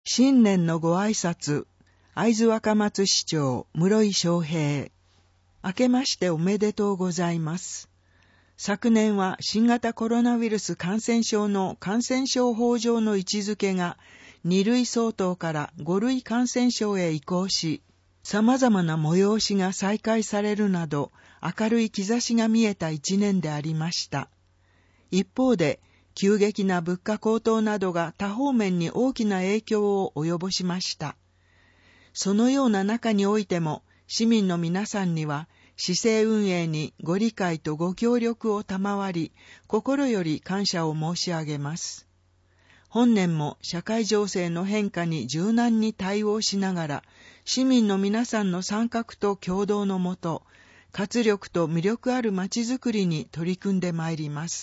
新年のご挨拶、会津若松市長室井翔平。明けましておめでとうございます。昨年は新型コロナウイルス感染症の感染症法上の位置づけが2類相当から5類感染症へ移行し、様々な催しが再開されるなど明るい兆しが見えた一年でありました。一方で、急激な物価高騰などが多方面に大きな影響を及ぼしました。そのような中においても、市民の皆さんには、市政運営にご理解とご協力を賜り、心より感謝を申し上げます。本年も社会情勢の変化に柔軟に対応しながら、市民の皆さんの参画と協働のもと、活力と魅力あるまちづくりに取り組んでまいります。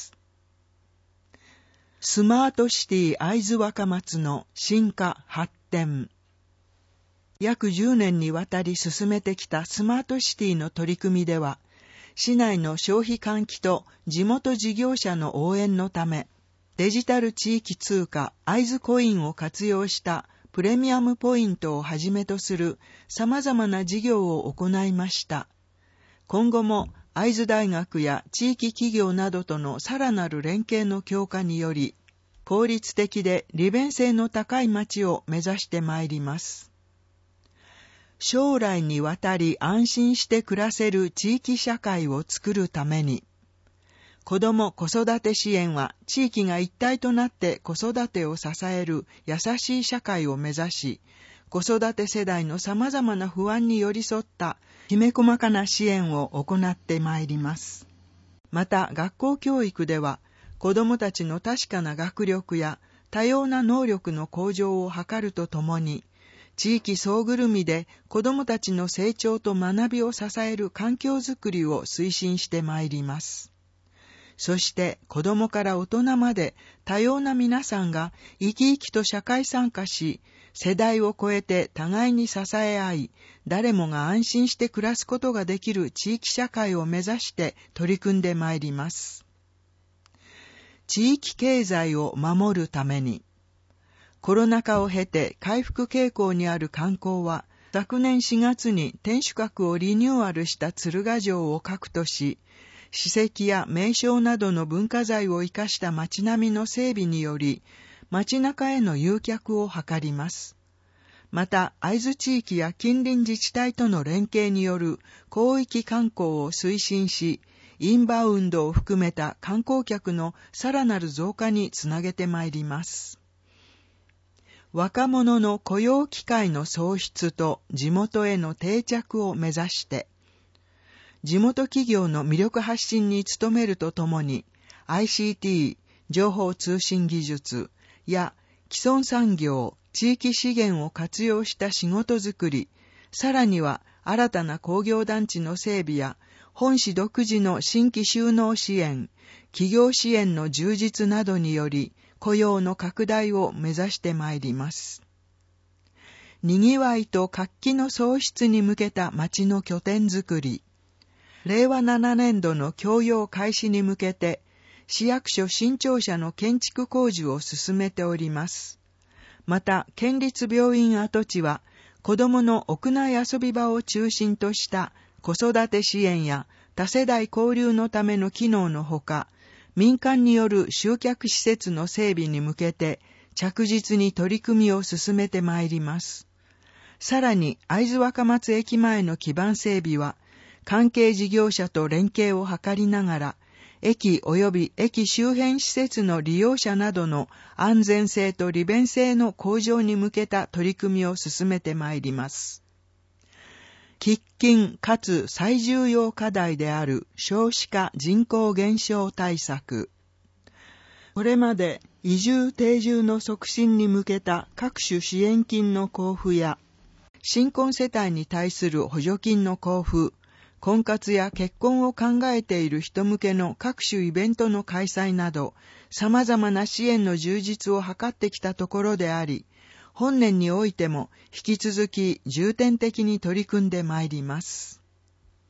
スマートシティ会津若松の進化発展。約10年にわたり進めてきたスマートシティの取り組みでは、市内の消費喚起と地元事業者の応援のため、デジタル地域通貨会津コインを活用したプレミアムポイントをはじめとする様々な事業を行いました。今後も会津大学や地域企業などとのさらなる連携の強化により、効率的で利便性の高い街を目指してまいります。将来にわたり安心して暮らせる地域社会を作るために、子ども・子育て支援は地域が一体となって子育てを支える優しい社会を目指し、子育て世代の様々な不安に寄り添ったきめ細かな支援を行ってまいります。また、学校教育では、子どもたちの確かな学力や多様な能力の向上を図るとともに、地域総ぐるみで子どもたちの成長と学びを支える環境づくりを推進してまいります。そして子どもから大人まで多様な皆さんが生き生きと社会参加し、世代を超えて互いに支え合い、誰もが安心して暮らすことができる地域社会を目指して取り組んでまいります。地域経済を守るために、コロナ禍を経て回復傾向にある観光は、昨年4月に天守閣をリニューアルした鶴ヶ城を核とし、史跡や名勝などの文化財を生かした街並みの整備により、街中への誘客を図ります。また、会津地域や近隣自治体との連携による広域観光を推進し、インバウンドを含めた観光客のさらなる増加につなげてまいります。若者の雇用機会の創出と地元への定着を目指して、地元企業の魅力発信に努めるとともに、ICT、情報通信技術や既存産業、地域資源を活用した仕事づくり、さらには新たな工業団地の整備や、本市独自の新規就農支援、企業支援の充実などにより、雇用の拡大を目指してまいります。にぎわいと活気の創出に向けた街の拠点づくり、令和7年度の供用開始に向けて、市役所新庁舎の建築工事を進めております。また、県立病院跡地は、子どもの屋内遊び場を中心とした子育て支援や多世代交流のための機能のほか、民間による集客施設の整備に向けて着実に取り組みを進めてまいります。さらに、会津若松駅前の基盤整備は、関係事業者と連携を図りながら、駅及び駅周辺施設の利用者などの安全性と利便性の向上に向けた取り組みを進めてまいります。喫緊かつ最重要課題である少子化人口減少対策。これまで移住定住の促進に向けた各種支援金の交付や、新婚世帯に対する補助金の交付、婚活や結婚を考えている人向けの各種イベントの開催など、様々な支援の充実を図ってきたところであり、本年においても引き続き重点的に取り組んでまいります。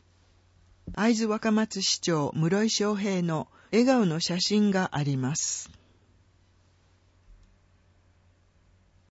会津若松市長室井翔平の笑顔の写真があります。